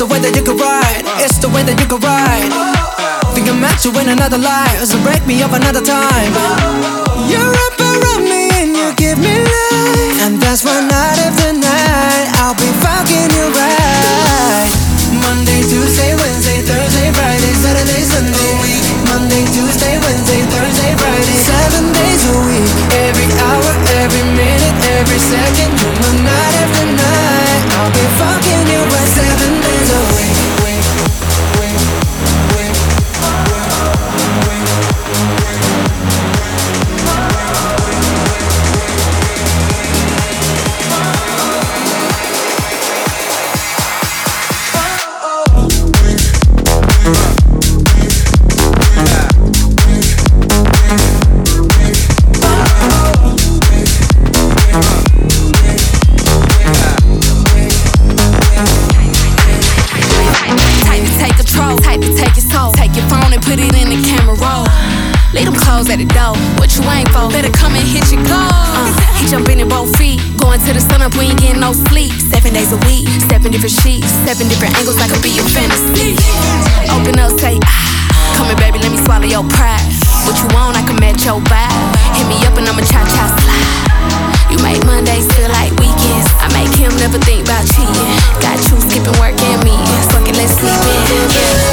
the way that you can ride. It's the way that you can ride. Think I met you in another life, so break me up another time. You wrap around me and you give me life, and that's why night after night I'll be fucking you right. Monday, Tuesday, Wednesday, Thursday, Friday, Saturday, Sunday. Monday, Tuesday, Wednesday, Thursday, Friday, 7 days a week. Every hour, every minute, every second. You know night after night I'll be fucking you right 7 days a week. At the door, what you ain't for? Better come and hit your goal. He jump in both feet, going to the sun up, we ain't getting no sleep. 7 days a week, 7 different sheets, 7 different angles, I could be your fantasy. Open up, say come here, baby, let me swallow your pride. What you want, I can match your vibe. Hit me up and I'ma cha-cha slide. You make Mondays feel like weekends. I make him never think about cheating. Got you skipping work and me. Fuck it, let's sleep in.